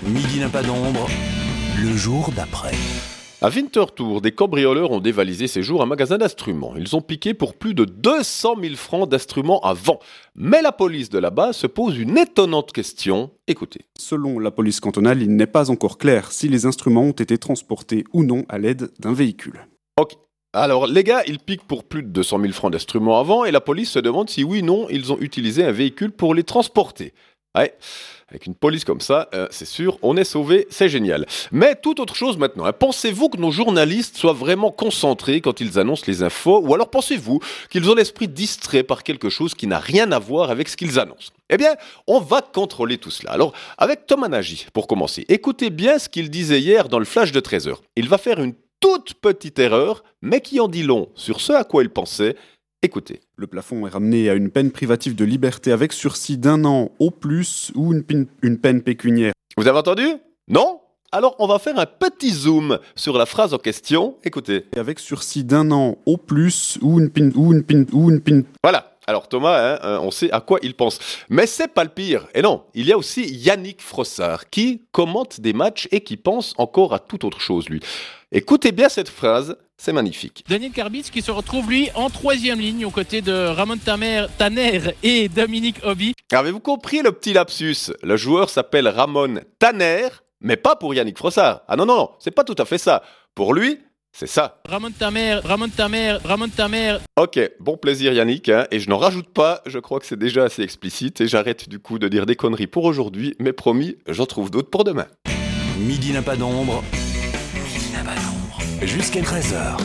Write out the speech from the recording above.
Midi n'a pas d'ombre, le jour d'après. À Winterthur, des cambrioleurs ont dévalisé ces jours un magasin d'instruments. Ils ont piqué pour plus de 200 000 francs d'instruments à vent. Mais la police de là-bas se pose une étonnante question. Écoutez. Selon la police cantonale, il n'est pas encore clair si les instruments ont été transportés ou non à l'aide d'un véhicule. Ok. Alors, les gars, ils piquent pour plus de 200 000 francs d'instruments à vent et la police se demande si oui ou non, ils ont utilisé un véhicule pour les transporter. Ouais, avec une police comme ça, c'est sûr, on est sauvé, c'est génial. Mais toute autre chose maintenant, pensez-vous que nos journalistes soient vraiment concentrés quand ils annoncent les infos, ou alors pensez-vous qu'ils ont l'esprit distrait par quelque chose qui n'a rien à voir avec ce qu'ils annoncent? Eh bien, on va contrôler tout cela. Alors, avec Thomas Nagy, pour commencer, écoutez bien ce qu'il disait hier dans le Flash de 13h. Il va faire une toute petite erreur, mais qui en dit long sur ce à quoi il pensait. Écoutez. Le plafond est ramené à une peine privative de liberté avec sursis d'1 an au plus ou une peine pécuniaire. Vous avez entendu? Non? Alors on va faire un petit zoom sur la phrase en question. Écoutez. Et avec sursis d'1 an au plus ou une peine. Voilà. Alors Thomas, on sait à quoi il pense. Mais c'est pas le pire. Et non, il y a aussi Yannick Frossard qui commente des matchs et qui pense encore à toute autre chose, lui. Écoutez bien cette phrase, c'est magnifique. Daniel Karbitz qui se retrouve, lui, en 3e ligne aux côtés de Ramon Tanner et Dominique Hobby. Avez-vous compris le petit lapsus? Le joueur s'appelle Ramon Tanner, mais pas pour Yannick Frossard. Ah non, c'est pas tout à fait ça. Pour lui, c'est ça. Ramon Tanner. Ok, bon plaisir Yannick, et je n'en rajoute pas, je crois que c'est déjà assez explicite, et j'arrête du coup de dire des conneries pour aujourd'hui, mais promis, j'en trouve d'autres pour demain. Midi n'a pas d'ombre, jusqu'à 13h.